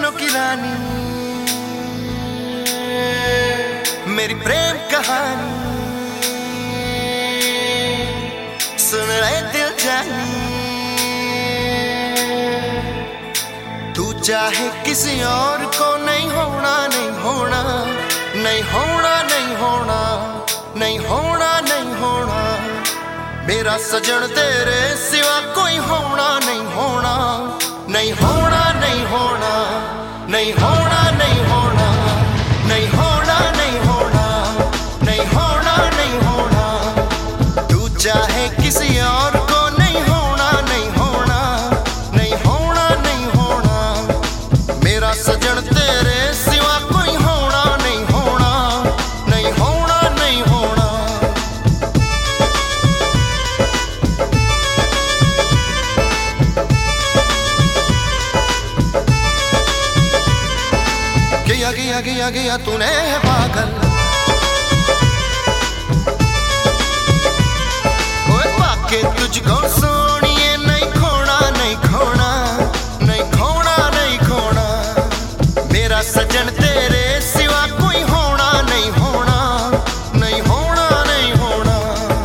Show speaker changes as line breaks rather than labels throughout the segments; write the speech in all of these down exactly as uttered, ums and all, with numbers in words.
सपनों की रानी, मेरी प्रेम कहानी सुन रहे दिल जानी। तू चाहे किसी और को नहीं होना, नहीं होना, नहीं होना, नहीं होना, नहीं होना, नहीं होना। मेरा सजन तेरे सिवा कोई होना नहीं होना, नहीं होना, नहीं होना, नहीं होना, नहीं होना, नहीं होना, नहीं होना, नहीं होना, नहीं होना। तू चाहे किसी और को नहीं होना, नहीं होना, नहीं होना, नहीं होना। मेरा सजन तेरे सिवा कोई होना नहीं होना, नहीं होना, नहीं होना। गया गया गया गया तूने है पागल, ओए पाके तुझको सोनिए नहीं खोना, नहीं खोना, नहीं खोना, नहीं खोना। मेरा सजन तेरे सिवा कोई होना नहीं होना, नहीं होना, नहीं होना।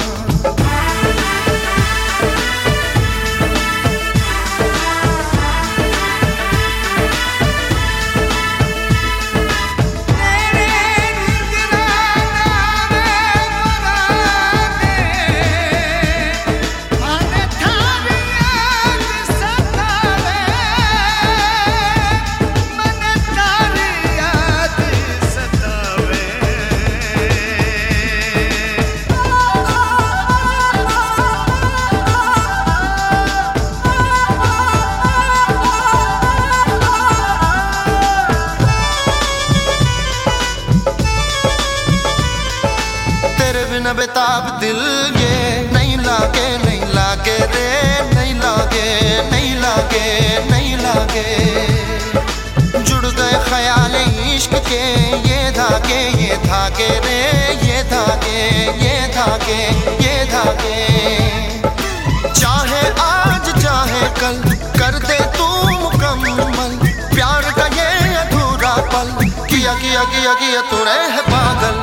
बेताब दिल ये नहीं लागे, नहीं लागे रे, नहीं लागे, नहीं लागे, नहीं लागे। जुड़ गए ख्याल इश्क के ये धागे, ये धागे रे, ये धागे, ये धागे, ये धागे। चाहे आज चाहे कल कर दे तू मुकम्मल प्यार का ये अधूरा पल। किया किया किया किया तूने है पागल,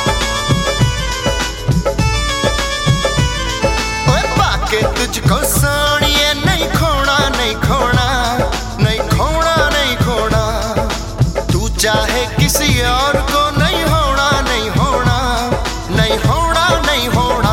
तुझको सोनिए नहीं खोना, नहीं खोना, नहीं खोना, नहीं खोना। तू चाहे किसी और को नहीं होना, नहीं होना, नहीं होना, नहीं होना।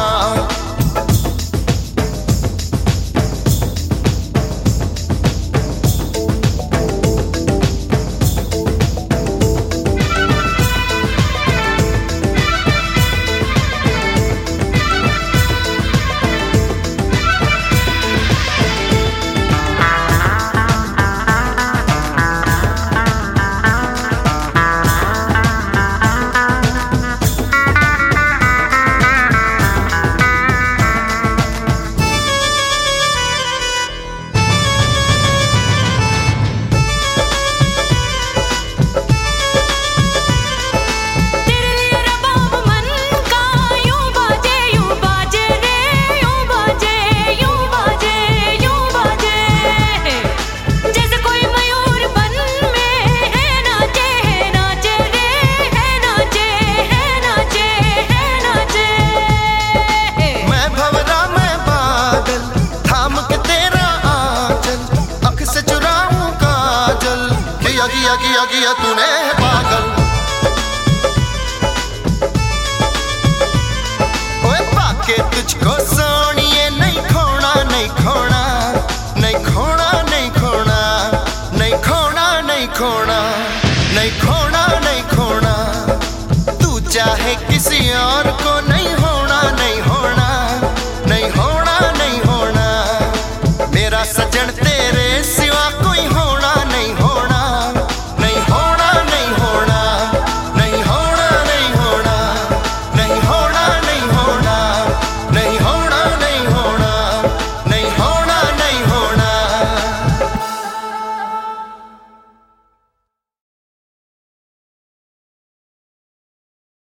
किया किया किया किया तूने पागल,